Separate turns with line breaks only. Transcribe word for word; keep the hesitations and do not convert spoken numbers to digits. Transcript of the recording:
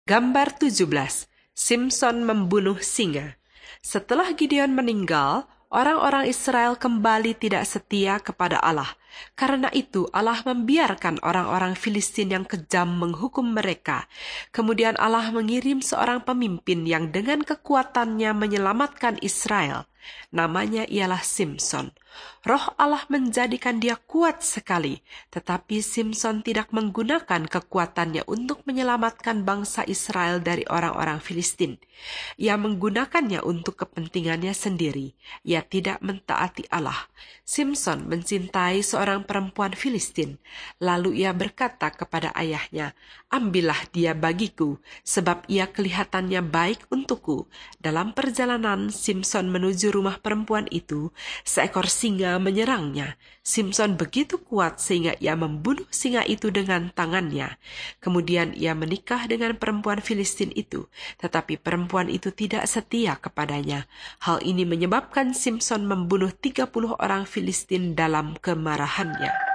Gambar tujuh belas. Simson membunuh singa. Setelah Gideon meninggal, orang-orang Israel kembali tidak setia kepada Allah. Karena itu Allah membiarkan orang-orang Filistin yang kejam menghukum mereka. Kemudian Allah mengirim seorang pemimpin yang dengan kekuatannya menyelamatkan Israel. Namanya ialah Simson. Roh Allah menjadikan dia kuat sekali, tetapi Simson tidak menggunakan kekuatannya untuk menyelamatkan bangsa Israel dari orang-orang Filistin. Ia menggunakannya untuk kepentingannya sendiri. Ia tidak mentaati Allah. Simson mencintai seorang perempuan Filistin. Lalu ia berkata kepada ayahnya, "Ambillah dia bagiku, sebab ia kelihatannya baik untukku." Dalam perjalanan Simson menuju rumah perempuan itu, seekor singa menyerangnya. Simson begitu kuat sehingga ia membunuh singa itu dengan tangannya. Kemudian ia menikah dengan perempuan Filistin itu, tetapi perempuan itu tidak setia kepadanya. Hal ini menyebabkan Simson membunuh tiga puluh orang Filistin dalam kemarahannya.